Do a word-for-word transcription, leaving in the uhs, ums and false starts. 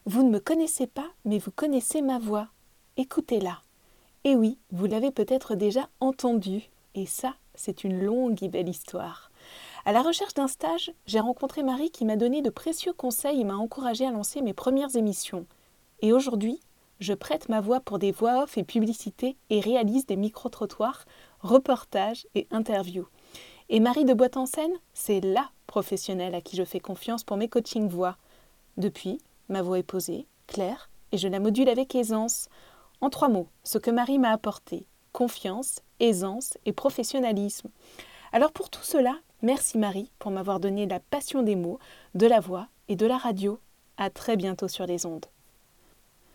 Vous ne me connaissez pas, mais vous connaissez ma voix. Écoutez-la. Et oui, vous l'avez peut-être déjà entendue. Et ça, c'est une longue et belle histoire. À la recherche d'un stage, j'ai rencontré Marie qui m'a donné de précieux conseils et m'a encouragée à lancer mes premières émissions. Et aujourd'hui, je prête ma voix pour des voix off et publicités et réalise des micro-trottoirs, reportages et interviews. Et Marie de Boîte en Scène, c'est la professionnelle à qui je fais confiance pour mes coachings voix. Depuis, ma voix est posée, claire, et je la module avec aisance. En trois mots, ce que Marie m'a apporté, confiance, aisance et professionnalisme. Alors pour tout cela, merci Marie pour m'avoir donné la passion des mots, de la voix et de la radio. À très bientôt sur les ondes.